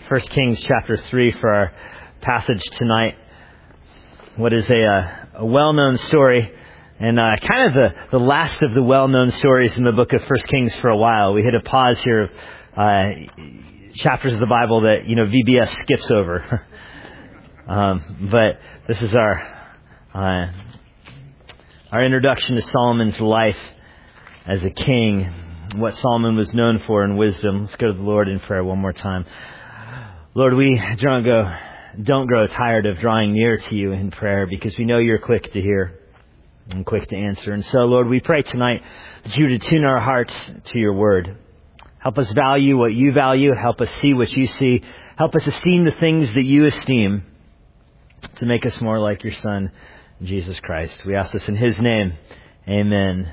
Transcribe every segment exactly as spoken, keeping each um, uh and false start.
First Kings chapter three for our passage tonight. What is a, uh, a well-known story, and uh, kind of the, the last of the well-known stories in the book of First Kings for a while. We hit a pause here of uh, chapters of the Bible that, you know, V B S skips over. um, but this is our uh, our introduction to Solomon's life as a king, what Solomon was known for in wisdom. Let's go to the Lord in prayer one more time. Lord, we don't go, don't grow tired of drawing near to you in prayer, because we know you're quick to hear and quick to answer. And so, Lord, we pray tonight that you would attune our hearts to your word. Help us value what you value. Help us see what you see. Help us esteem the things that you esteem, to make us more like your Son, Jesus Christ. We ask this in his name. Amen.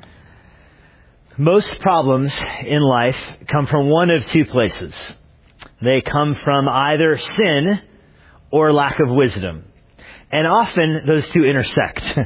Most problems in life come from one of two places. They come from either sin or lack of wisdom. And often those two intersect.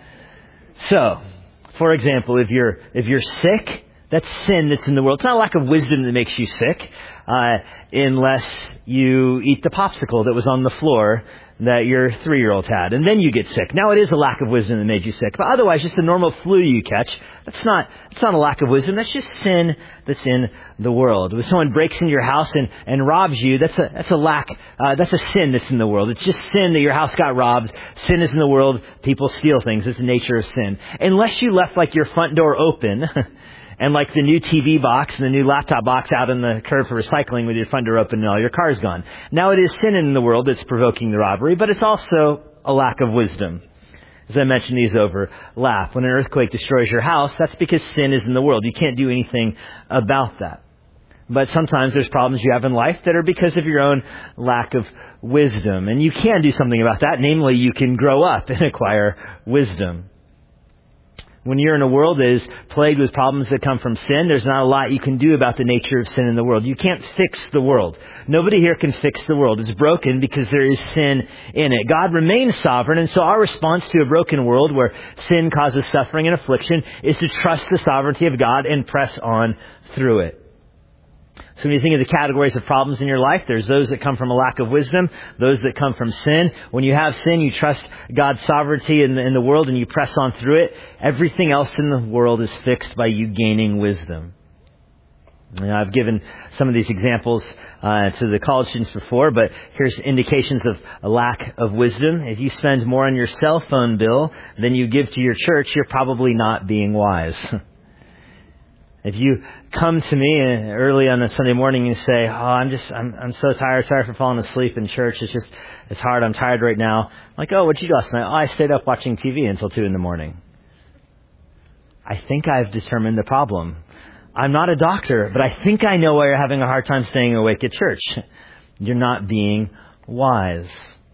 So, for example, if you're if you're sick, that's sin that's in the world. It's not a lack of wisdom that makes you sick, uh, unless you eat the popsicle that was on the floor that your three-year-old had, and then you get sick. Now it is a lack of wisdom that made you sick, but otherwise just a normal flu you catch, that's not that's not a lack of wisdom, that's just sin that's in the world. When someone breaks into your house and, and robs you, that's a that's a lack, uh, that's a sin that's in the world. It's just sin that your house got robbed. Sin is in the world, people steal things, it's the nature of sin. Unless you left like your front door open, and like the new T V box and the new laptop box out on the curb for recycling with your front door open and all your car's gone. Now it is sin in the world that's provoking the robbery, but it's also a lack of wisdom. As I mentioned, these overlap. When an earthquake destroys your house, that's because sin is in the world. You can't do anything about that. But sometimes there's problems you have in life that are because of your own lack of wisdom. And you can do something about that. Namely, you can grow up and acquire wisdom. When you're in a world that is plagued with problems that come from sin, there's not a lot you can do about the nature of sin in the world. You can't fix the world. Nobody here can fix the world. It's broken because there is sin in it. God remains sovereign, and so our response to a broken world where sin causes suffering and affliction is to trust the sovereignty of God and press on through it. So when you think of the categories of problems in your life, there's those that come from a lack of wisdom, those that come from sin. When you have sin, you trust God's sovereignty in the, in the world and you press on through it. Everything else in the world is fixed by you gaining wisdom. You know, I've given some of these examples uh, to the college students before, but here's indications of a lack of wisdom. If you spend more on your cell phone bill than you give to your church, you're probably not being wise. If you come to me early on a Sunday morning and say, "Oh, I'm just, I'm, I'm so tired. Sorry for falling asleep in church. It's just, it's hard. I'm tired right now." I'm like, "Oh, what'd you do last night?" "Oh, I stayed up watching T V until two in the morning." I think I've determined the problem. I'm not a doctor, but I think I know why you're having a hard time staying awake at church. You're not being wise.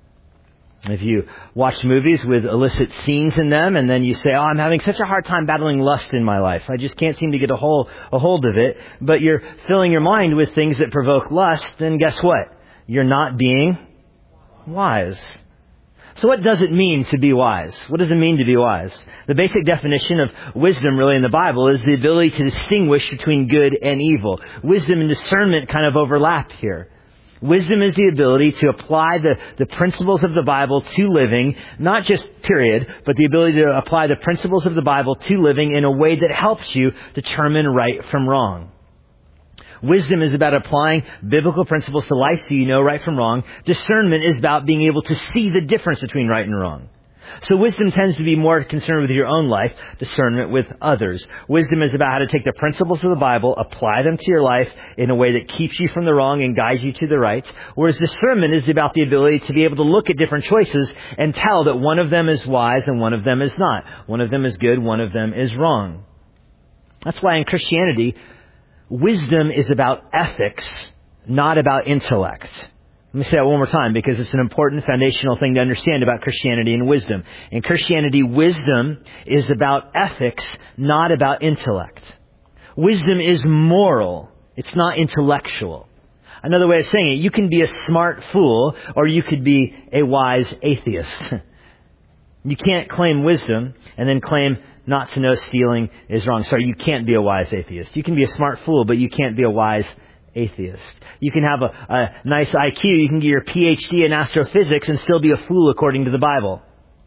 If you watch movies with illicit scenes in them and then you say, "Oh, I'm having such a hard time battling lust in my life. I just can't seem to get a hold, a hold of it." But you're filling your mind with things that provoke lust, then guess what? You're not being wise. So what does it mean to be wise? What does it mean to be wise? The basic definition of wisdom really in the Bible is the ability to distinguish between good and evil. Wisdom and discernment kind of overlap here. Wisdom is the ability to apply the, the principles of the Bible to living, not just period, but the ability to apply the principles of the Bible to living in a way that helps you determine right from wrong. Wisdom is about applying biblical principles to life so you know right from wrong. Discernment is about being able to see the difference between right and wrong. So wisdom tends to be more concerned with your own life, discernment with others. Wisdom is about how to take the principles of the Bible, apply them to your life in a way that keeps you from the wrong and guides you to the right. Whereas discernment is about the ability to be able to look at different choices and tell that one of them is wise and one of them is not. One of them is good, one of them is wrong. That's why in Christianity, wisdom is about ethics, not about intellect. Let me say that one more time because it's an important foundational thing to understand about Christianity and wisdom. In Christianity, wisdom is about ethics, not about intellect. Wisdom is moral. It's not intellectual. Another way of saying it, you can be a smart fool or you could be a wise atheist. You can't claim wisdom and then claim not to know stealing is wrong. Sorry, you can't be a wise atheist. You can be a smart fool, but you can't be a wise atheist. You can have a, a nice I Q, you can get your P H D in astrophysics and still be a fool according to the Bible.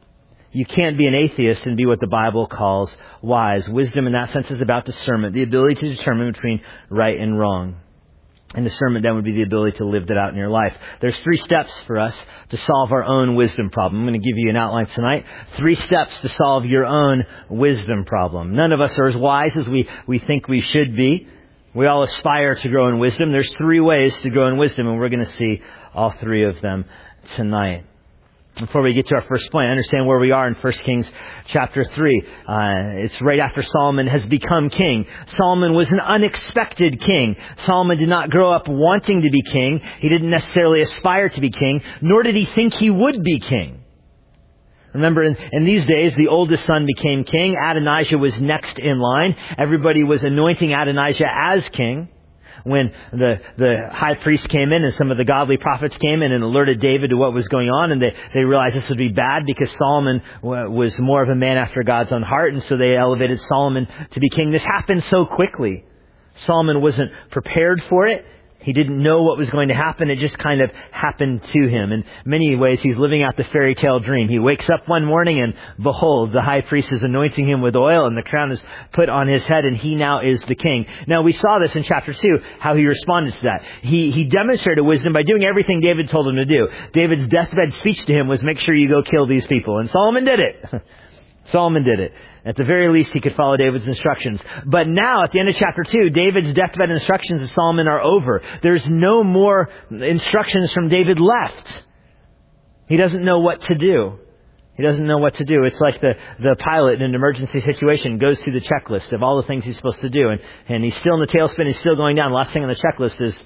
You can't be an atheist and be what the Bible calls wise. Wisdom in that sense is about discernment, the ability to determine between right and wrong. And discernment then would be the ability to live that out in your life. There's three steps for us to solve our own wisdom problem. I'm going to give you an outline tonight. Three steps to solve your own wisdom problem. None of us are as wise as we, we think we should be. We all aspire to grow in wisdom. There's three ways to grow in wisdom, and we're going to see all three of them tonight. Before we get to our first point, understand where we are in First Kings chapter three. Uh, it's right after Solomon has become king. Solomon was an unexpected king. Solomon did not grow up wanting to be king. He didn't necessarily aspire to be king, nor did he think he would be king. Remember, in, in these days, the oldest son became king. Adonijah was next in line. Everybody was anointing Adonijah as king. When the, the high priest came in and some of the godly prophets came in and alerted David to what was going on, and they, they realized this would be bad because Solomon w- was more of a man after God's own heart, and so they elevated Solomon to be king. This happened so quickly. Solomon wasn't prepared for it. He didn't know what was going to happen. It just kind of happened to him. In many ways, he's living out the fairy tale dream. He wakes up one morning and behold, the high priest is anointing him with oil and the crown is put on his head and he now is the king. Now, we saw this in chapter two, how he responded to that. He, he demonstrated wisdom by doing everything David told him to do. David's deathbed speech to him was, make sure you go kill these people. And Solomon did it. Solomon did it. At the very least, he could follow David's instructions. But now, at the end of chapter two, David's deathbed instructions of Solomon are over. There's no more instructions from David left. He doesn't know what to do. He doesn't know what to do. It's like the, the pilot in an emergency situation goes through the checklist of all the things he's supposed to do. And, and he's still in the tailspin. He's still going down. The last thing on the checklist is,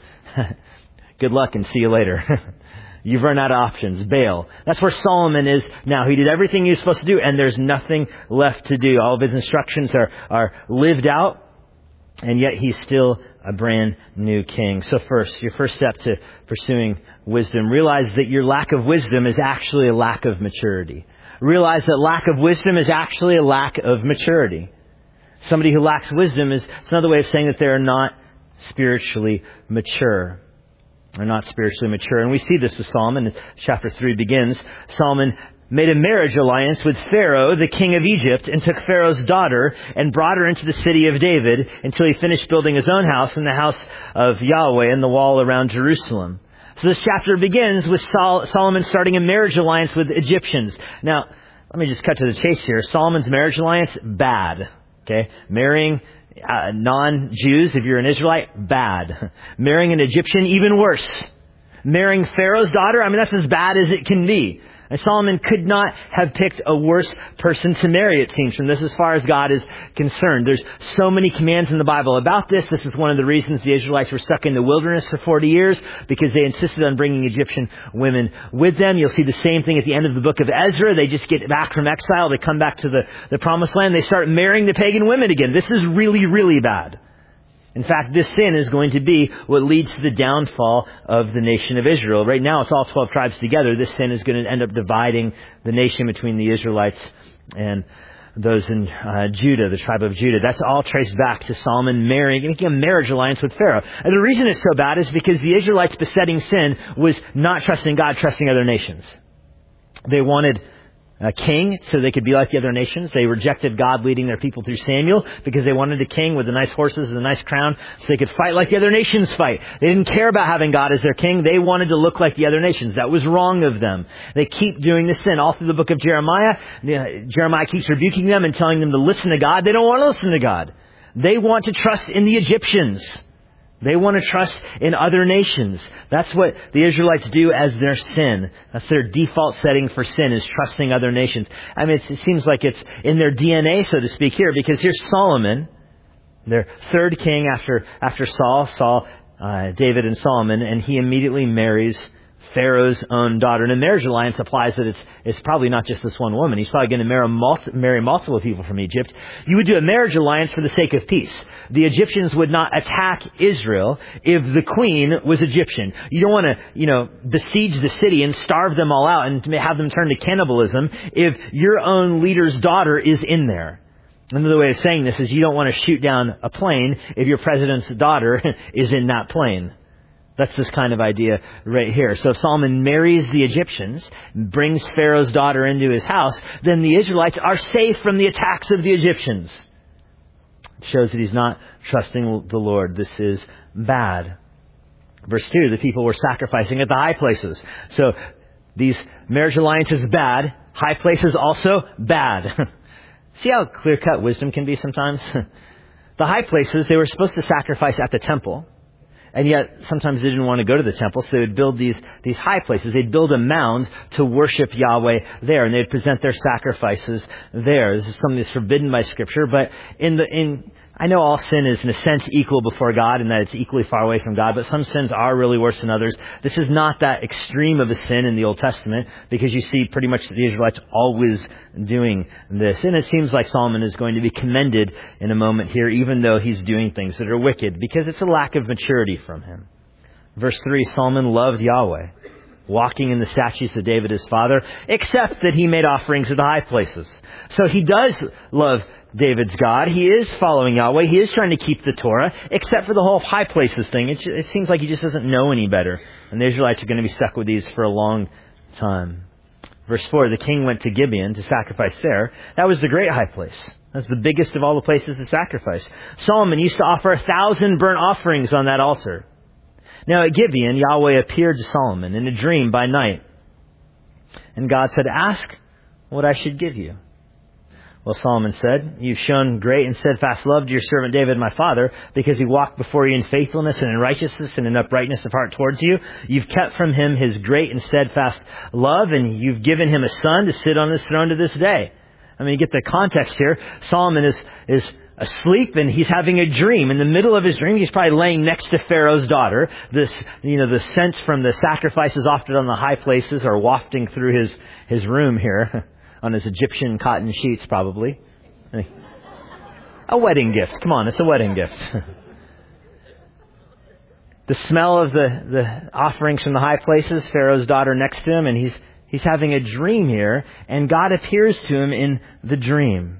good luck and see you later. You've run out of options. Bail. That's where Solomon is now. He did everything he was supposed to do, and there's nothing left to do. All of his instructions are, are lived out, and yet he's still a brand new king. So first, your first step to pursuing wisdom, realize that your lack of wisdom is actually a lack of maturity. Realize that lack of wisdom is actually a lack of maturity. Somebody who lacks wisdom is it's another way of saying that they're not spiritually mature. Are not spiritually mature. And we see this with Solomon. Chapter three begins. Solomon made a marriage alliance with Pharaoh, the king of Egypt, and took Pharaoh's daughter and brought her into the city of David until he finished building his own house and the house of Yahweh and the wall around Jerusalem. So this chapter begins with Sol- Solomon starting a marriage alliance with Egyptians. Now, let me just cut to the chase here. Solomon's marriage alliance, bad. Okay? Marrying Uh, non-Jews, if you're an Israelite, bad. Marrying an Egyptian, even worse. Marrying Pharaoh's daughter, I mean, that's as bad as it can be. And Solomon could not have picked a worse person to marry, it seems, from this as far as God is concerned. There's so many commands in the Bible about this. This is one of the reasons the Israelites were stuck in the wilderness for forty years, because they insisted on bringing Egyptian women with them. You'll see the same thing at the end of the book of Ezra. They just get back from exile. They come back to the, the promised land. They start marrying the pagan women again. This is really, really bad. In fact, this sin is going to be what leads to the downfall of the nation of Israel. Right now, it's all twelve tribes together. This sin is going to end up dividing the nation between the Israelites and those in uh, Judah, the tribe of Judah. That's all traced back to Solomon marrying, making a marriage alliance with Pharaoh. And the reason it's so bad is because the Israelites' besetting sin was not trusting God, trusting other nations. They wanted a king so they could be like the other nations. They rejected God leading their people through Samuel because they wanted a king with the nice horses and the nice crown so they could fight like the other nations fight. They didn't care about having God as their king. They wanted to look like the other nations. That was wrong of them. They keep doing this sin. All through the book of Jeremiah, Jeremiah keeps rebuking them and telling them to listen to God. They don't want to listen to God. They want to trust in the Egyptians. They want to trust in other nations. That's what the Israelites do as their sin. That's their default setting for sin, is trusting other nations. I mean, it's, it seems like it's in their D N A, so to speak, here, because here's Solomon, their third king after after Saul, Saul, uh, David and Solomon, and he immediately marries Pharaoh's own daughter. And a marriage alliance applies that it's, it's probably not just this one woman. He's probably going to marry, multi, marry multiple people from Egypt. You would do a marriage alliance for the sake of peace. The Egyptians would not attack Israel if the queen was Egyptian. You don't want to, you know, besiege the city and starve them all out and have them turn to cannibalism if your own leader's daughter is in there. Another way of saying this is you don't want to shoot down a plane if your president's daughter is in that plane. That's this kind of idea right here. So if Solomon marries the Egyptians, brings Pharaoh's daughter into his house, then the Israelites are safe from the attacks of the Egyptians. It shows that he's not trusting the Lord. This is bad. Verse two, the people were sacrificing at the high places. So these marriage alliances bad, high places also bad. See how clear-cut wisdom can be sometimes? The high places, they were supposed to sacrifice at the temple. And yet, sometimes they didn't want to go to the temple, so they would build these, these high places. They'd build a mound to worship Yahweh there, and they'd present their sacrifices there. This is something that's forbidden by Scripture, but in the, in, I know all sin is in a sense equal before God, and that it's equally far away from God, but some sins are really worse than others. This is not that extreme of a sin in the Old Testament, because you see pretty much the Israelites always doing this. And it seems like Solomon is going to be commended in a moment here, even though he's doing things that are wicked, because it's a lack of maturity from him. Verse three, Solomon loved Yahweh, walking in the statutes of David his father, except that he made offerings at the high places. So he does love David's God. He is following Yahweh. He is trying to keep the Torah, except for the whole high places thing. It, it seems like he just doesn't know any better. And the Israelites are going to be stuck with these for a long time. Verse four, the king went to Gibeon to sacrifice there. That was the great high place. That's the biggest of all the places to sacrifice. Solomon used to offer a thousand burnt offerings on that altar. Now at Gibeon, Yahweh appeared to Solomon in a dream by night. And God said, ask what I should give you. Well, Solomon said, you've shown great and steadfast love to your servant David, my father, because he walked before you in faithfulness and in righteousness and in uprightness of heart towards you. You've kept from him his great and steadfast love, and you've given him a son to sit on his throne to this day. I mean, you get the context here. Solomon is, is asleep and he's having a dream. In the middle of his dream, he's probably laying next to Pharaoh's daughter. This, you know, the scent from the sacrifices offered on the high places are wafting through his, his room here. On his Egyptian cotton sheets, probably. A wedding gift. Come on, it's a wedding gift. The smell of the, the offerings from the high places, Pharaoh's daughter next to him, and he's he's having a dream here, and God appears to him in the dream.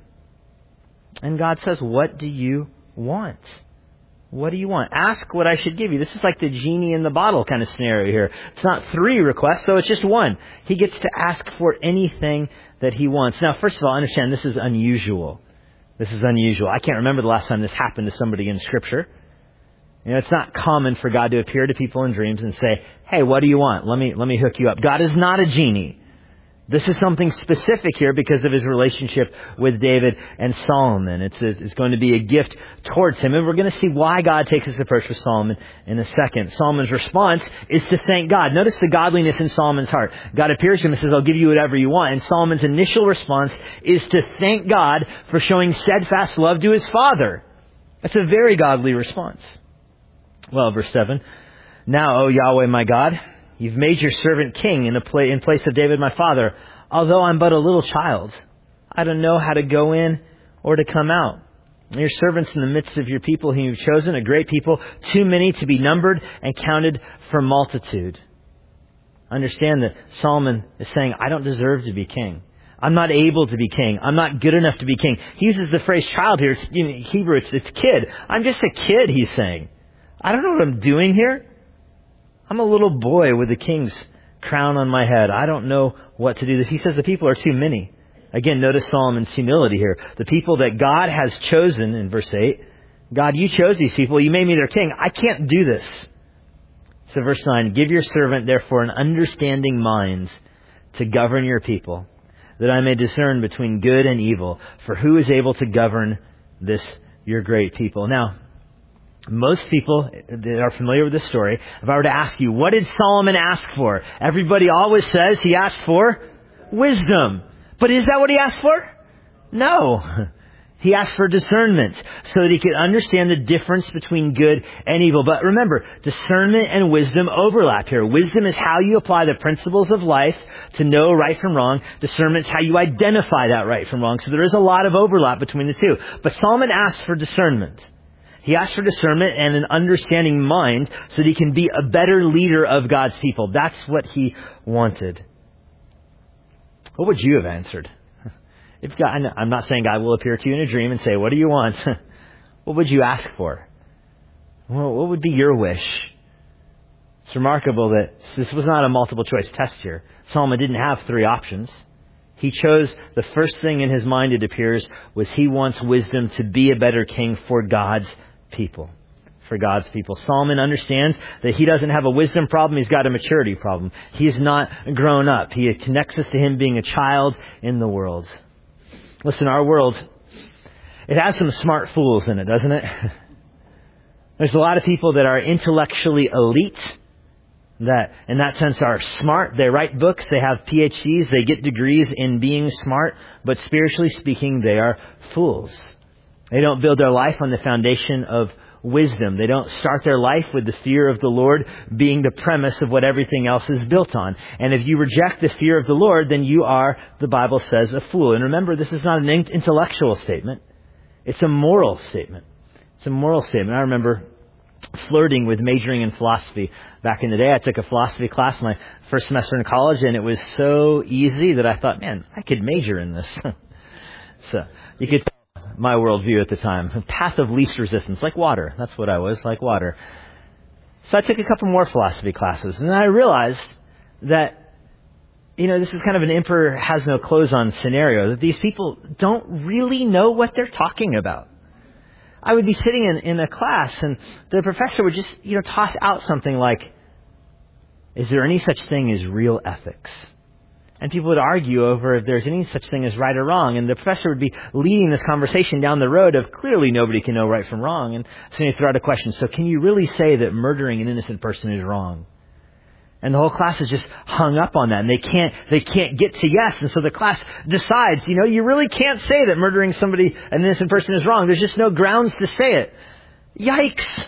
And God says, what do you want? What do you want? Ask what I should give you. This is like the genie in the bottle kind of scenario here. It's not three requests, so it's just one. He gets to ask for anything that he wants. Now, first of all, understand this is unusual. This is unusual. I can't remember the last time this happened to somebody in Scripture. You know, it's not common for God to appear to people in dreams and say, hey, what do you want? Let me, let me hook you up. God is not a genie. This is something specific here because of his relationship with David and Solomon. It's, a, it's going to be a gift towards him. And we're going to see why God takes this approach with Solomon in a second. Solomon's response is to thank God. Notice the godliness in Solomon's heart. God appears to him and says, I'll give you whatever you want. And Solomon's initial response is to thank God for showing steadfast love to his father. That's a very godly response. Well, verse seven. Now, O Yahweh, my God, you've made your servant king in, a pla- in place of David, my father. Although I'm but a little child, I don't know how to go in or to come out. Your servants in the midst of your people whom you've chosen, a great people, too many to be numbered and counted for multitude. Understand that Solomon is saying, I don't deserve to be king. I'm not able to be king. I'm not good enough to be king. He uses the phrase child here. It's, in Hebrew, it's, it's kid. I'm just a kid, he's saying. I don't know what I'm doing here. I'm a little boy with the king's crown on my head. I don't know what to do. He says the people are too many. Again, notice Solomon's humility here. The people that God has chosen in verse eight. God, you chose these people. You made me their king. I can't do this. So verse nine, give your servant therefore an understanding mind to govern your people, that I may discern between good and evil. For who is able to govern this, your great people? Now, most people that are familiar with this story, if I were to ask you, what did Solomon ask for? Everybody always says he asked for wisdom. But is that what he asked for? No. He asked for discernment so that he could understand the difference between good and evil. But remember, discernment and wisdom overlap here. Wisdom is how you apply the principles of life to know right from wrong. Discernment is how you identify that right from wrong. So there is a lot of overlap between the two. But Solomon asked for discernment. He asked for discernment and an understanding mind so that he can be a better leader of God's people. That's what he wanted. What would you have answered If God, I'm not saying God will appear to you in a dream and say, what do you want? What would you ask for? Well, what would be your wish? It's remarkable that this was not a multiple choice test here. Solomon didn't have three options. He chose the first thing in his mind, it appears, was he wants wisdom to be a better king for God's people. For God's people. Solomon understands that he doesn't have a wisdom problem, he's got a maturity problem. He's not grown up. He connects us to him being a child in the world. Listen, our world, it has some smart fools in it, doesn't it? There's a lot of people that are intellectually elite, that in that sense are smart. They write books, they have P H Ds, they get degrees in being smart, but spiritually speaking, they are fools. They don't build their life on the foundation of wisdom. They don't start their life with the fear of the Lord being the premise of what everything else is built on. And if you reject the fear of the Lord, then you are, the Bible says, a fool. And remember, this is not an intellectual statement. It's a moral statement. It's a moral statement. I remember flirting with majoring in philosophy back in the day. I took a philosophy class my first semester in college, and it was so easy that I thought, man, I could major in this. So you could tell my worldview at the time. A path of least resistance, like water. That's what I was, like water. So I took a couple more philosophy classes, and I realized that, you know, this is kind of an emperor has no clothes on scenario, that these people don't really know what they're talking about. I would be sitting in, in a class and the professor would just, you know, toss out something like, is there any such thing as real ethics? And people would argue over if there's any such thing as right or wrong. And the professor would be leading this conversation down the road of clearly nobody can know right from wrong. And so you throw out a question. So can you really say that murdering an innocent person is wrong? And the whole class is just hung up on that. And they can't, they can't get to yes. And so the class decides, you know, you really can't say that murdering somebody, an innocent person, is wrong. There's just no grounds to say it. Yikes.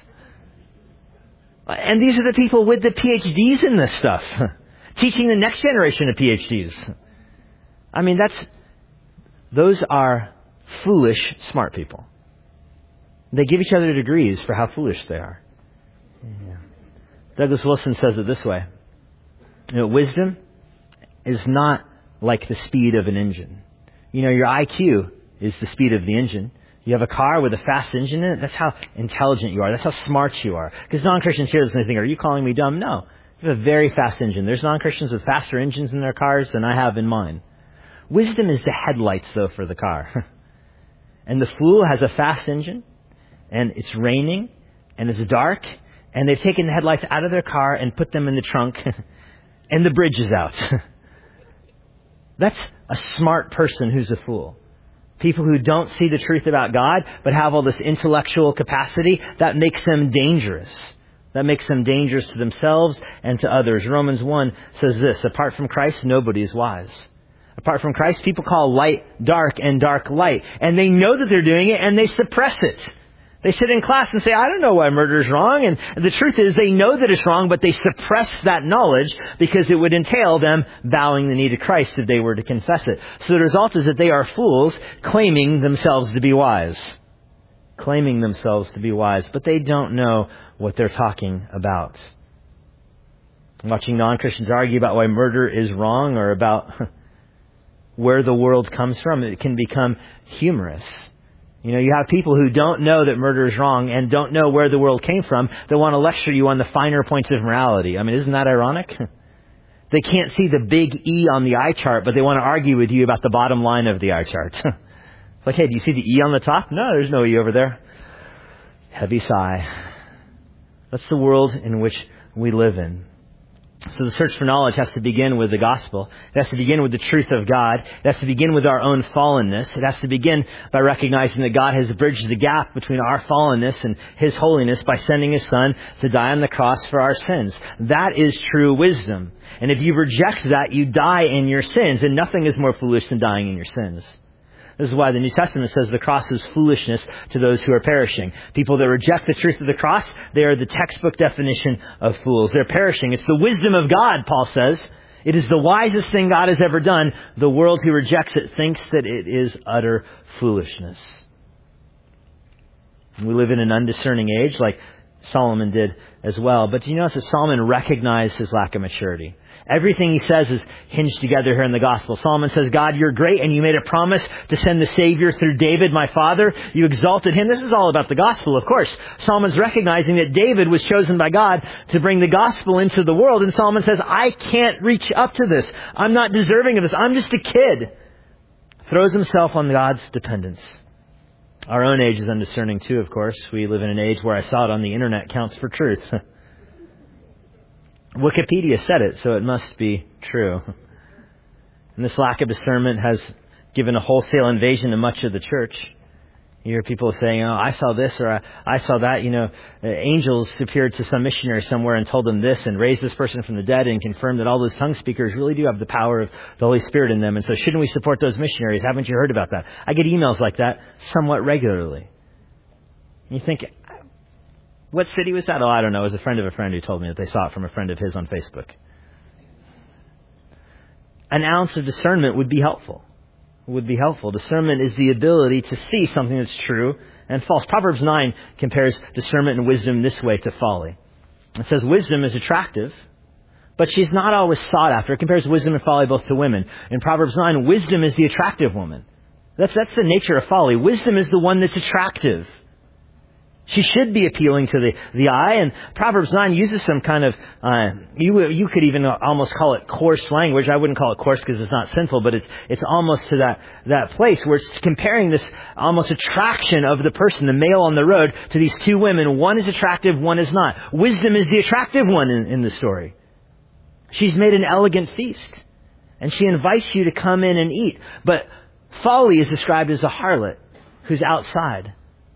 And these are the people with the P H Ds in this stuff. Teaching the next generation of P H Ds. I mean, that's, those are foolish, smart people. They give each other degrees for how foolish they are. Yeah. Douglas Wilson says it this way. You know, wisdom is not like the speed of an engine. You know, your I Q is the speed of the engine. You have a car with a fast engine in it. That's how intelligent you are. That's how smart you are. Because non-Christians hear this and they think, are you calling me dumb? No. You have a very fast engine. There's non-Christians with faster engines in their cars than I have in mine. Wisdom is the headlights, though, for the car. And the fool has a fast engine, and it's raining, and it's dark, and they've taken the headlights out of their car and put them in the trunk, and the bridge is out. That's a smart person who's a fool. People who don't see the truth about God, but have all this intellectual capacity, that makes them dangerous. That makes them dangerous to themselves and to others. Romans one says this, apart from Christ, nobody is wise. Apart from Christ, people call light dark and dark light. And they know that they're doing it and they suppress it. They sit in class and say, I don't know why murder is wrong. And the truth is they know that it's wrong, but they suppress that knowledge because it would entail them bowing the knee to Christ if they were to confess it. So the result is that they are fools claiming themselves to be wise. Claiming themselves to be wise, but they don't know what they're talking about. Watching non-Christians argue about why murder is wrong or about where the world comes from, it can become humorous. You know, you have people who don't know that murder is wrong and don't know where the world came from that want to lecture you on the finer points of morality. I mean, isn't that ironic? They can't see the big E on the eye chart, but they want to argue with you about the bottom line of the eye chart. Like, hey, do you see the E on the top? No, there's no E over there. Heavy sigh. That's the world in which we live in. So the search for knowledge has to begin with the gospel. It has to begin with the truth of God. It has to begin with our own fallenness. It has to begin by recognizing that God has bridged the gap between our fallenness and His holiness by sending His Son to die on the cross for our sins. That is true wisdom. And if you reject that, you die in your sins. And nothing is more foolish than dying in your sins. This is why the New Testament says the cross is foolishness to those who are perishing. People that reject the truth of the cross, they are the textbook definition of fools. They're perishing. It's the wisdom of God, Paul says. It is the wisest thing God has ever done. The world who rejects it thinks that it is utter foolishness. We live in an undiscerning age. Like Solomon did as well. But do you notice that Solomon recognized his lack of maturity? Everything he says is hinged together here in the gospel. Solomon says, God, you're great, and you made a promise to send the Savior through David, my father. You exalted him. This is all about the gospel, of course. Solomon's recognizing that David was chosen by God to bring the gospel into the world. And Solomon says, I can't reach up to this. I'm not deserving of this. I'm just a kid. Throws himself on God's dependence. Our own age is undiscerning too, of course. We live in an age where I saw it on the internet counts for truth. Wikipedia said it, so it must be true. And this lack of discernment has given a wholesale invasion to much of the church. You hear people saying, oh, I saw this or I, I saw that. You know, angels appeared to some missionary somewhere and told them this and raised this person from the dead and confirmed that all those tongue speakers really do have the power of the Holy Spirit in them. And so shouldn't we support those missionaries? Haven't you heard about that? I get emails like that somewhat regularly. And you think, what city was that? Oh, I don't know. It was a friend of a friend who told me that they saw it from a friend of his on Facebook. An ounce of discernment would be helpful. Would be helpful. Discernment is the ability to see something that's true and false. Proverbs nine compares discernment and wisdom this way to folly. It says wisdom is attractive, but she's not always sought after. It compares wisdom and folly both to women. In Proverbs nine, wisdom is the attractive woman. That's, that's the nature of folly. Wisdom is the one that's attractive. She should be appealing to the, the eye. And Proverbs nine uses some kind of, uh, you you could even almost call it coarse language. I wouldn't call it coarse because it's not sinful, but it's it's almost to that, that place where it's comparing this almost attraction of the person, the male on the road, to these two women. One is attractive, one is not. Wisdom is the attractive one in, in the story. She's made an elegant feast. And she invites you to come in and eat. But folly is described as a harlot who's outside.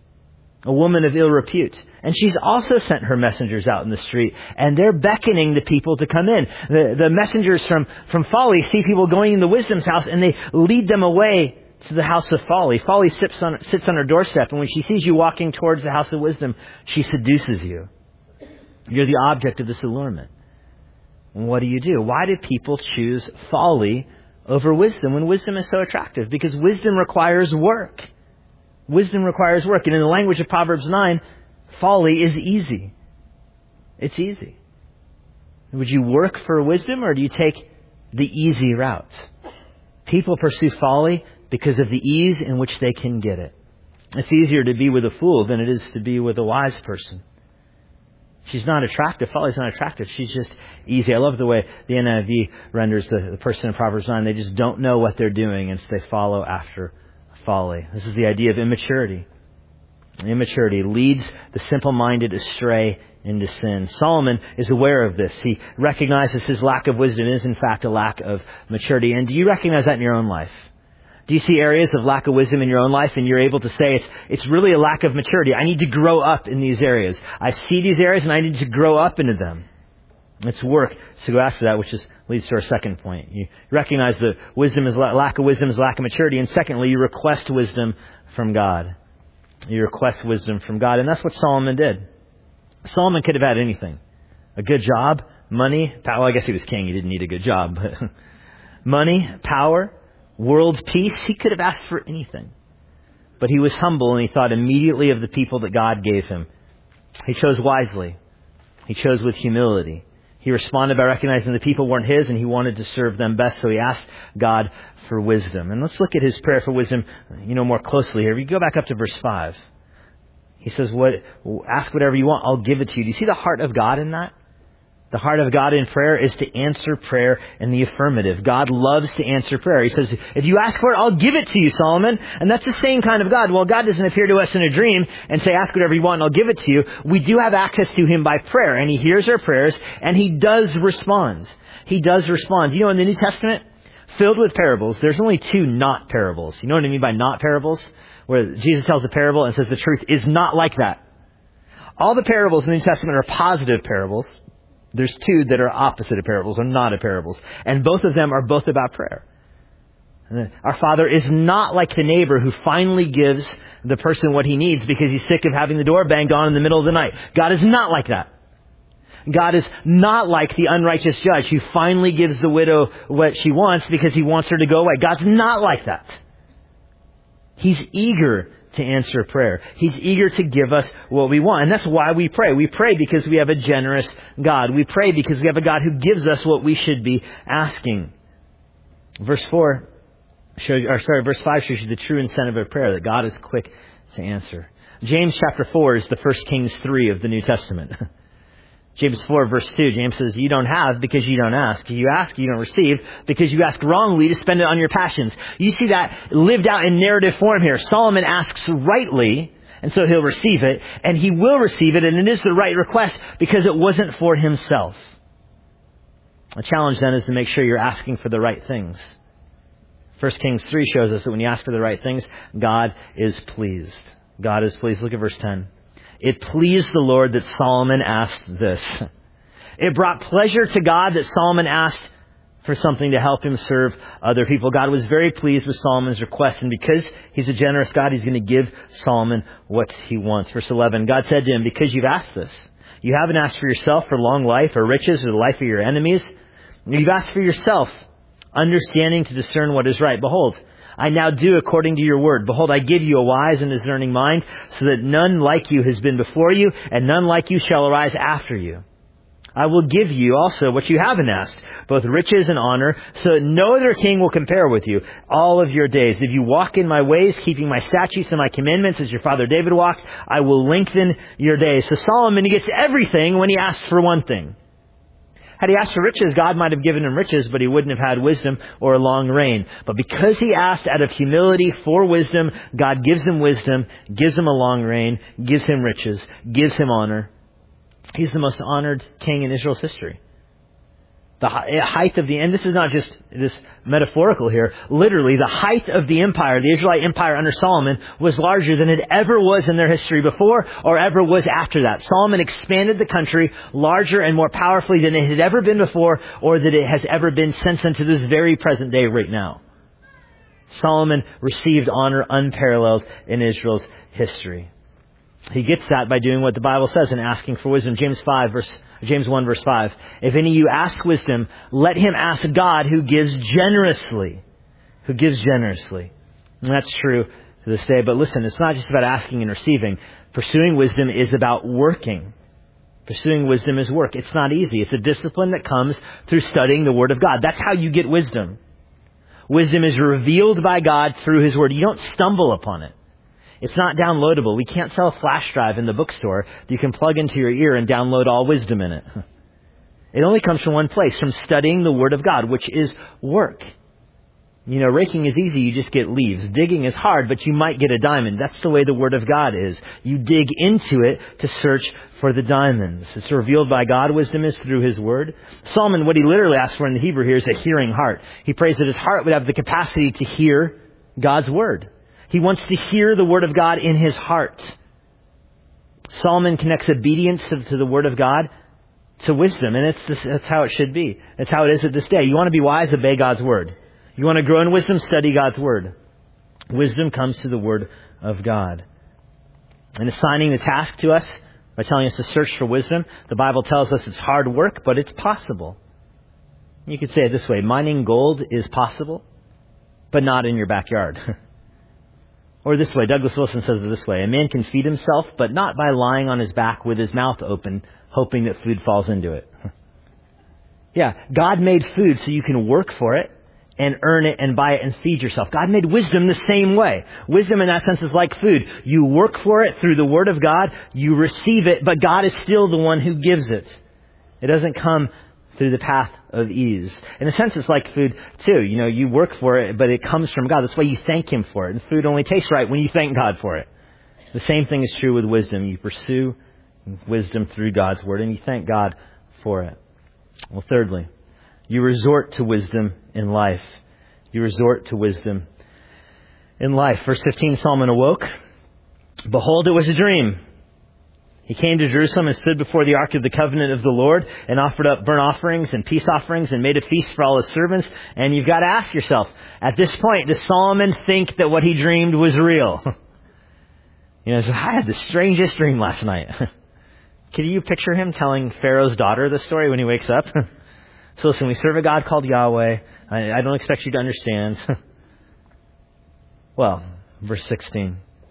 A woman of ill repute. And she's also sent her messengers out in the street. And they're beckoning the people to come in. The, the messengers from, from folly see people going into wisdom's house and they lead them away to the house of folly. Folly sits on, sits on her doorstep. And when she sees you walking towards the house of wisdom, she seduces you. You're the object of this allurement. And what do you do? Why do people choose folly over wisdom when wisdom is so attractive? Because wisdom requires work. Wisdom requires work. And in the language of Proverbs nine, folly is easy. It's easy. Would you work for wisdom or do you take the easy route? People pursue folly because of the ease in which they can get it. It's easier to be with a fool than it is to be with a wise person. She's not attractive. Folly's not attractive. She's just easy. I love the way the N I V renders the, the person in Proverbs nine. They just don't know what they're doing and so they follow after folly. This is the idea of immaturity. Immaturity leads the simple-minded astray into sin. Solomon is aware of this. He recognizes his lack of wisdom is in fact a lack of maturity. And do you recognize that in your own life? Do you see areas of lack of wisdom in your own life and you're able to say it's it's really a lack of maturity? I need to grow up in these areas. I see these areas and I need to grow up into them. It's work to go after that, which is leads to our second point. You recognize that wisdom is lack of wisdom is lack of maturity, and secondly, you request wisdom from God. You request wisdom from God, and that's what Solomon did. Solomon could have had anything: a good job, money, power. Well, I guess he was king; he didn't need a good job. But money, power, world peace. He could have asked for anything, but he was humble, and he thought immediately of the people that God gave him. He chose wisely. He chose with humility. He responded by recognizing the people weren't his and he wanted to serve them best. So he asked God for wisdom. And let's look at his prayer for wisdom, you know, more closely here. We go back up to verse five. He says, "What? Ask whatever you want. I'll give it to you." Do you see the heart of God in that? The heart of God in prayer is to answer prayer in the affirmative. God loves to answer prayer. He says, if you ask for it, I'll give it to you, Solomon. And that's the same kind of God. Well, God doesn't appear to us in a dream and say, ask whatever you want and I'll give it to you. We do have access to him by prayer. And he hears our prayers and he does respond. He does respond. You know, in the New Testament, filled with parables, there's only two not parables. You know what I mean by not parables? Where Jesus tells a parable and says the truth is not like that. All the parables in the New Testament are positive parables. There's two that are opposite of parables, or not of parables. And both of them are both about prayer. Our Father is not like the neighbor who finally gives the person what he needs because he's sick of having the door banged on in the middle of the night. God is not like that. God is not like the unrighteous judge who finally gives the widow what she wants because he wants her to go away. God's not like that. He's eager to answer prayer. He's eager to give us what we want. And that's why we pray. We pray because we have a generous God. We pray because we have a God who gives us what we should be asking. Verse four shows, or sorry, verse five shows you the true incentive of prayer, that God is quick to answer. James chapter four is the First Kings three of the New Testament. James four verse two, James says, you don't have because you don't ask. You ask, you don't receive because you ask wrongly to spend it on your passions. You see that lived out in narrative form here. Solomon asks rightly, and so he'll receive it, and he will receive it, and it is the right request because it wasn't for himself. The challenge then is to make sure you're asking for the right things. First Kings three shows us that when you ask for the right things, God is pleased. God is pleased. Look at verse ten. It pleased the Lord that Solomon asked this. It brought pleasure to God that Solomon asked for something to help him serve other people. God was very pleased with Solomon's request, and because he's a generous God, he's going to give Solomon what he wants. Verse eleven, God said to him, because you've asked this, you haven't asked for yourself for long life or riches or the life of your enemies. You've asked for yourself understanding to discern what is right. Behold, I now do according to your word. Behold, I give you a wise and discerning mind, so that none like you has been before you, and none like you shall arise after you. I will give you also what you haven't asked, both riches and honor, so that no other king will compare with you all of your days. If you walk in my ways, keeping my statutes and my commandments as your father David walked, I will lengthen your days. So Solomon, he gets everything when he asked for one thing. Had he asked for riches, God might have given him riches, but he wouldn't have had wisdom or a long reign. But because he asked out of humility for wisdom, God gives him wisdom, gives him a long reign, gives him riches, gives him honor. He's the most honored king in Israel's history. The height of the, and this is not just this metaphorical here, literally the height of the empire, the Israelite empire under Solomon, was larger than it ever was in their history before or ever was after that. Solomon expanded the country larger and more powerfully than it had ever been before or that it has ever been since into this very present day right now. Solomon received honor unparalleled in Israel's history. He gets that by doing what the Bible says and asking for wisdom. James five verse James one verse five. If any of you ask wisdom, let him ask God who gives generously. Who gives generously. And that's true to this day. But listen, it's not just about asking and receiving. Pursuing wisdom is about working. Pursuing wisdom is work. It's not easy. It's a discipline that comes through studying the Word of God. That's how you get wisdom. Wisdom is revealed by God through His Word. You don't stumble upon it. It's not downloadable. We can't sell a flash drive in the bookstore that you can plug into your ear and download all wisdom in it. It only comes from one place, from studying the Word of God, which is work. You know, raking is easy, you just get leaves. Digging is hard, but you might get a diamond. That's the way the Word of God is. You dig into it to search for the diamonds. It's revealed by God. Wisdom is through His Word. Solomon, what he literally asks for in the Hebrew here is a hearing heart. He prays that his heart would have the capacity to hear God's Word. He wants to hear the Word of God in his heart. Solomon connects obedience to, to the Word of God to wisdom, and it's just, that's how it should be. That's how it is at this day. You want to be wise, obey God's Word. You want to grow in wisdom, study God's Word. Wisdom comes to the Word of God. And assigning the task to us by telling us to search for wisdom, the Bible tells us it's hard work, but it's possible. You could say it this way, mining gold is possible, but not in your backyard. Or this way, Douglas Wilson says it this way, a man can feed himself, but not by lying on his back with his mouth open, hoping that food falls into it. Yeah, God made food so you can work for it and earn it and buy it and feed yourself. God made wisdom the same way. Wisdom in that sense is like food. You work for it through the Word of God, you receive it, but God is still the one who gives it. It doesn't come through the path of ease. In a sense, it's like food too. You know, you work for it, but it comes from God. That's why you thank Him for it. And food only tastes right when you thank God for it. The same thing is true with wisdom. You pursue wisdom through God's Word, and you thank God for it. Well, thirdly, you resort to wisdom in life. You resort to wisdom in life. Verse fifteen, Solomon awoke. Behold, it was a dream. He came to Jerusalem and stood before the ark of the covenant of the Lord and offered up burnt offerings and peace offerings and made a feast for all his servants. And you've got to ask yourself, at this point, does Solomon think that what he dreamed was real? You know, so I had the strangest dream last night. Can you picture him telling Pharaoh's daughter the story when he wakes up? So listen, we serve a God called Yahweh. I, I don't expect you to understand. Well, verse sixteen.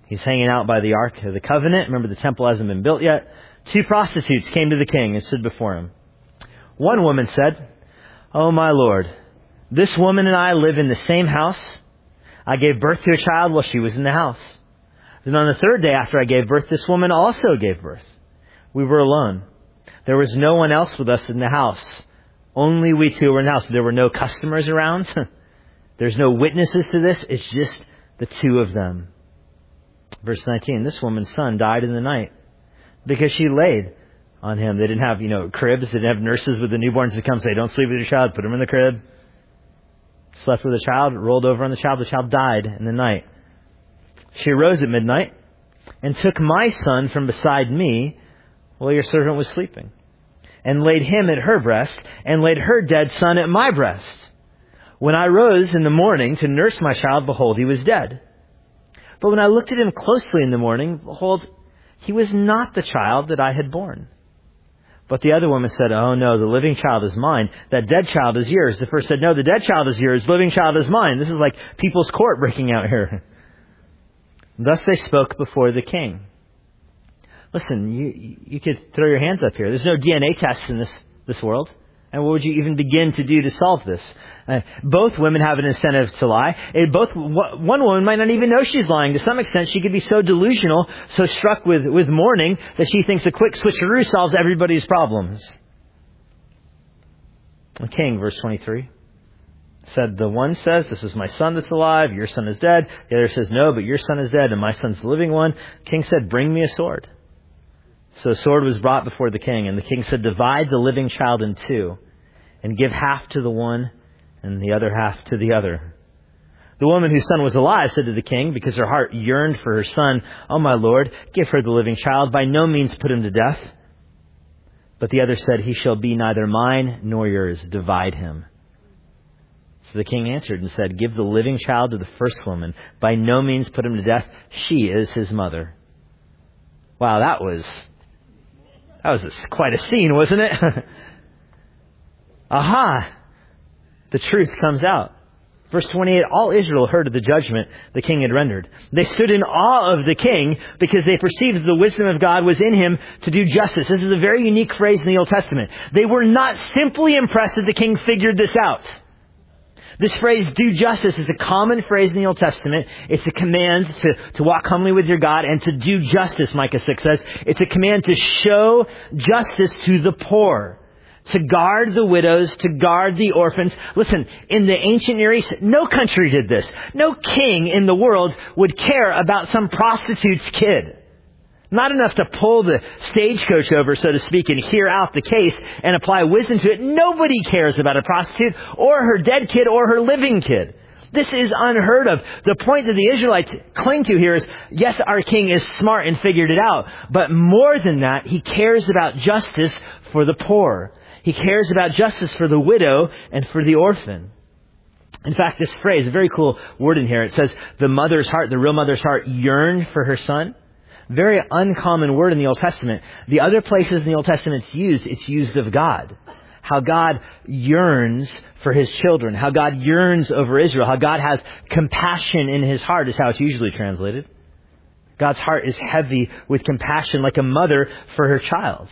He's hanging out by the Ark of the Covenant. Remember, the temple hasn't been built yet. Two prostitutes came to the king and stood before him. One woman said, "Oh, my lord, this woman and I live in the same house. I gave birth to a child while she was in the house. Then on the third day after I gave birth, this woman also gave birth. We were alone. There was no one else with us in the house. Only we two were in the house. There were no customers around. There's no witnesses to this. It's just the two of them." Verse nineteen, this woman's son died in the night because she laid on him. They didn't have, you know, cribs. They didn't have nurses with the newborns to come say, "Don't sleep with your child. Put him in the crib." Slept with the child, rolled over on the child. The child died in the night. She arose at midnight and took my son from beside me while your servant was sleeping, and laid him at her breast, and laid her dead son at my breast. When I rose in the morning to nurse my child, behold, he was dead. But when I looked at him closely in the morning, behold, he was not the child that I had borne. But the other woman said, "Oh no, the living child is mine. That dead child is yours." The first said, "No, the dead child is yours. The living child is mine." This is like people's court breaking out here. Thus they spoke before the king. Listen, you you could throw your hands up here. There's no D N A test in this, this world. And what would you even begin to do to solve this? Uh, both women have an incentive to lie. It both one woman might not even know she's lying. To some extent, she could be so delusional, so struck with, with mourning, that she thinks a quick switcheroo solves everybody's problems. The king, verse twenty-three, said, the one says, "This is my son that's alive. Your son is dead." The other says, "No, but your son is dead, and my son's the living one." The king said, "Bring me a sword." So a sword was brought before the king, and the king said, "Divide the living child in two, and give half to the one and the other half to the other." The woman whose son was alive said to the king, because her heart yearned for her son, "Oh, my lord, give her the living child. By no means put him to death." But the other said, "He shall be neither mine nor yours. Divide him." So the king answered and said, "Give the living child to the first woman. By no means put him to death. She is his mother." Wow, that was... That was a, quite a scene, wasn't it? Aha! The truth comes out. Verse twenty-eight, all Israel heard of the judgment the king had rendered. They stood in awe of the king because they perceived that the wisdom of God was in him to do justice. This is a very unique phrase in the Old Testament. They were not simply impressed that the king figured this out. This phrase, "do justice," is a common phrase in the Old Testament. It's a command to, to walk humbly with your God and to do justice, Micah six says. It's a command to show justice to the poor, to guard the widows, to guard the orphans. Listen, in the ancient Near East, no country did this. No king in the world would care about some prostitute's kid. Not enough to pull the stagecoach over, so to speak, and hear out the case and apply wisdom to it. Nobody cares about a prostitute or her dead kid or her living kid. This is unheard of. The point that the Israelites cling to here is, yes, our king is smart and figured it out. But more than that, he cares about justice for the poor. He cares about justice for the widow and for the orphan. In fact, this phrase, a very cool word in here. It says, the mother's heart, the real mother's heart yearned for her son. Very uncommon word in the Old Testament. The other places in the Old Testament it's used, it's used of God. How God yearns for his children. How God yearns over Israel. How God has compassion in his heart is how it's usually translated. God's heart is heavy with compassion like a mother for her child.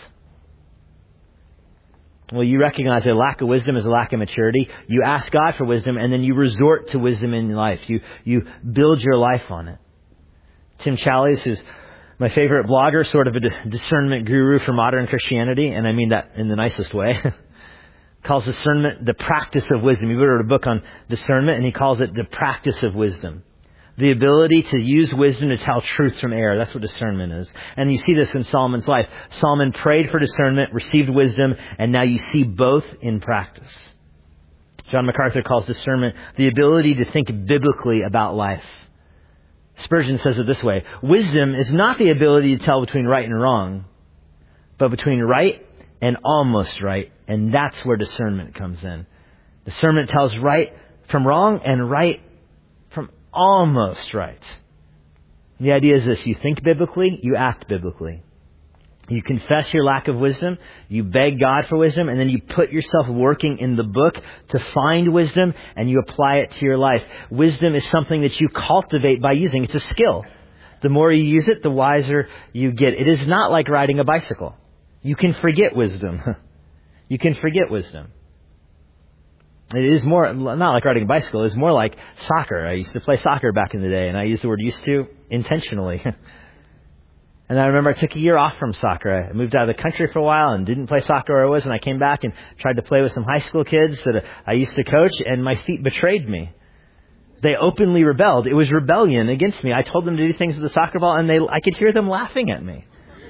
Well, you recognize a lack of wisdom is a lack of maturity. You ask God for wisdom and then you resort to wisdom in life. You, you build your life on it. Tim Challies, who's my favorite blogger, sort of a discernment guru for modern Christianity, and I mean that in the nicest way, calls discernment the practice of wisdom. He wrote a book on discernment, and he calls it the practice of wisdom. The ability to use wisdom to tell truth from error. That's what discernment is. And you see this in Solomon's life. Solomon prayed for discernment, received wisdom, and now you see both in practice. John MacArthur calls discernment the ability to think biblically about life. Spurgeon says it this way: wisdom is not the ability to tell between right and wrong, but between right and almost right. And that's where discernment comes in. Discernment tells right from wrong and right from almost right. The idea is this: you think biblically, you act biblically. You confess your lack of wisdom, you beg God for wisdom, and then you put yourself working in the book to find wisdom, and you apply it to your life. Wisdom is something that you cultivate by using. It's a skill. The more you use it, the wiser you get. It is not like riding a bicycle. You can forget wisdom. You can forget wisdom. It is more, not like riding a bicycle, it's more like soccer. I used to play soccer back in the day, and I used the word used to intentionally. And I remember I took a year off from soccer. I moved out of the country for a while and didn't play soccer where I was, and I came back and tried to play with some high school kids that I used to coach, and my feet betrayed me. They openly rebelled. It was rebellion against me. I told them to do things with the soccer ball, and they, I could hear them laughing at me.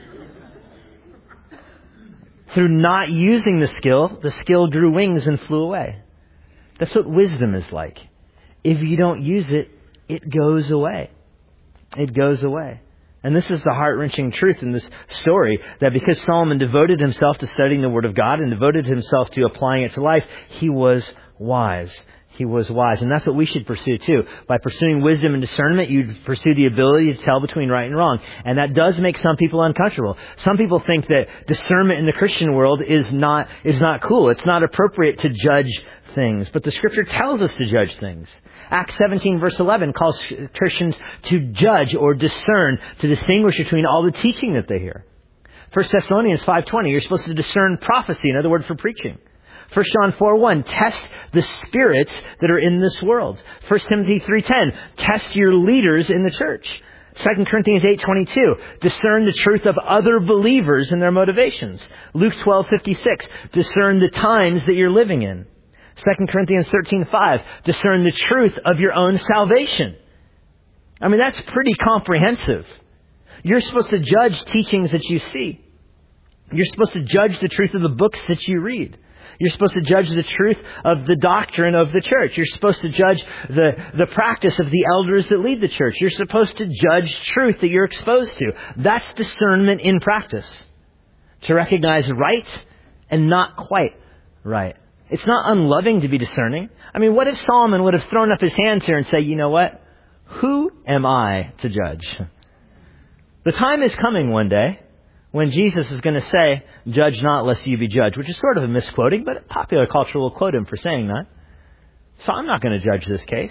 Through not using the skill, the skill grew wings and flew away. That's what wisdom is like. If you don't use it, it goes away. It goes away. And this is the heart-wrenching truth in this story, that because Solomon devoted himself to studying the Word of God and devoted himself to applying it to life, he was wise. He was wise. And that's what we should pursue too. By pursuing wisdom and discernment, you pursue the ability to tell between right and wrong. And that does make some people uncomfortable. Some people think that discernment in the Christian world is not, is not cool. It's not appropriate to judge things. But the Scripture tells us to judge things. Acts seventeen verse eleven calls Christians to judge or discern, to distinguish between all the teaching that they hear. First Thessalonians five twenty, you're supposed to discern prophecy, another word for preaching. First John four one, test the spirits that are in this world. First Timothy three ten, test your leaders in the church. Second Corinthians eight twenty-two, discern the truth of other believers and their motivations. Luke twelve fifty-six, discern the times that you're living in. Second Corinthians thirteen five, discern the truth of your own salvation. I mean, that's pretty comprehensive. You're supposed to judge teachings that you see. You're supposed to judge the truth of the books that you read. You're supposed to judge the truth of the doctrine of the church. You're supposed to judge the, the practice of the elders that lead the church. You're supposed to judge truth that you're exposed to. That's discernment in practice. To recognize right and not quite right. It's not unloving to be discerning. I mean, what if Solomon would have thrown up his hands here and say, you know what? Who am I to judge? The time is coming one day when Jesus is going to say, judge not lest you be judged, which is sort of a misquoting, but popular culture will quote him for saying that. So I'm not going to judge this case.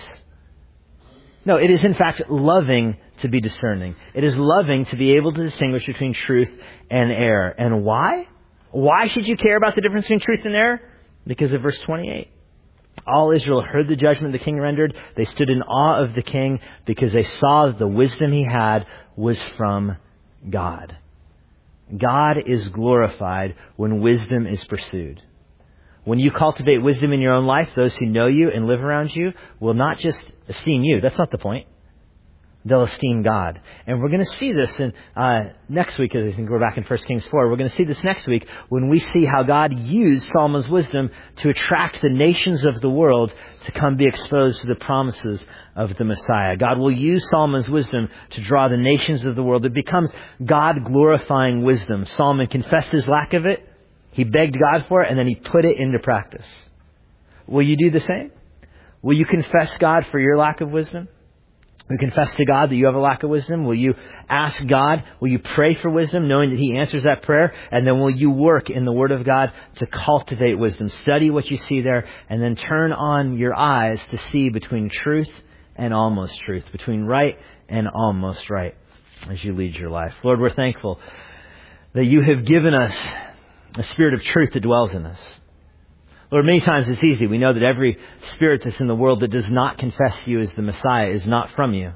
No, it is in fact loving to be discerning. It is loving to be able to distinguish between truth and error. And why? Why should you care about the difference between truth and error? Because of verse twenty-eight. All Israel heard the judgment the king rendered. They stood in awe of the king because they saw that the wisdom he had was from God. God is glorified when wisdom is pursued. When you cultivate wisdom in your own life, those who know you and live around you will not just esteem you. That's not the point. They'll esteem God. And we're going to see this in uh, next week, as I think we're back in First Kings four. We're going to see this next week when we see how God used Solomon's wisdom to attract the nations of the world to come be exposed to the promises of the Messiah. God will use Solomon's wisdom to draw the nations of the world. It becomes God-glorifying wisdom. Solomon confessed his lack of it. He begged God for it, and then he put it into practice. Will you do the same? Will you confess God for your lack of wisdom? Will you confess to God that you have a lack of wisdom? Will you ask God? Will you pray for wisdom, knowing that He answers that prayer? And then will you work in the Word of God to cultivate wisdom? Study what you see there, and then turn on your eyes to see between truth and almost truth, between right and almost right, as you lead your life. Lord, we're thankful that you have given us a spirit of truth that dwells in us. Lord, many times it's easy. We know that every spirit that's in the world that does not confess you as the Messiah is not from you.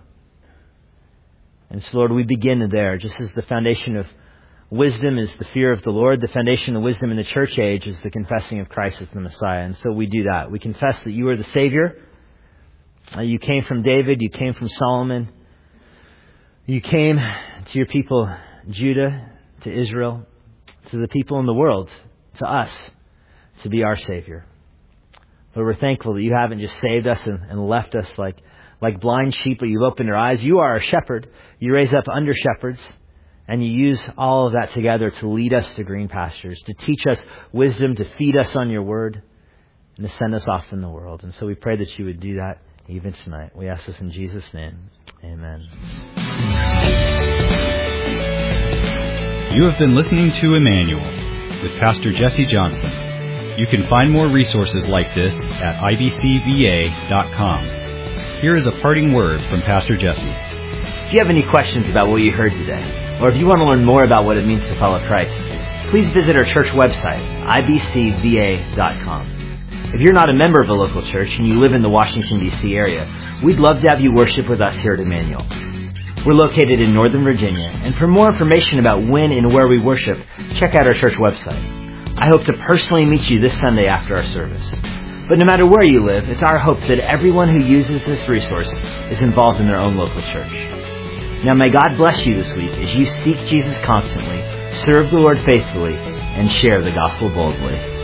And so, Lord, we begin there. Just as the foundation of wisdom is the fear of the Lord, the foundation of wisdom in the church age is the confessing of Christ as the Messiah. And so we do that. We confess that you are the Savior. Uh, you came from David. You came from Solomon. You came to your people, Judah, to Israel, to the people in the world, to us, to be our Savior. Lord, we're thankful that you haven't just saved us and, and left us like, like blind sheep, but you've opened our eyes. You are our shepherd. You raise up under shepherds, and you use all of that together to lead us to green pastures, to teach us wisdom, to feed us on your word, and to send us off in the world. And so we pray that you would do that even tonight. We ask this in Jesus' name. Amen. You have been listening to Emmanuel with Pastor Jesse Johnson. You can find more resources like this at I B C V A dot com. Here is a parting word from Pastor Jesse. If you have any questions about what you heard today, or if you want to learn more about what it means to follow Christ, please visit our church website, I B C V A dot com. If you're not a member of a local church and you live in the Washington, D C area, we'd love to have you worship with us here at Emmanuel. We're located in Northern Virginia, and for more information about when and where we worship, check out our church website. I hope to personally meet you this Sunday after our service. But no matter where you live, it's our hope that everyone who uses this resource is involved in their own local church. Now may God bless you this week as you seek Jesus constantly, serve the Lord faithfully, and share the gospel boldly.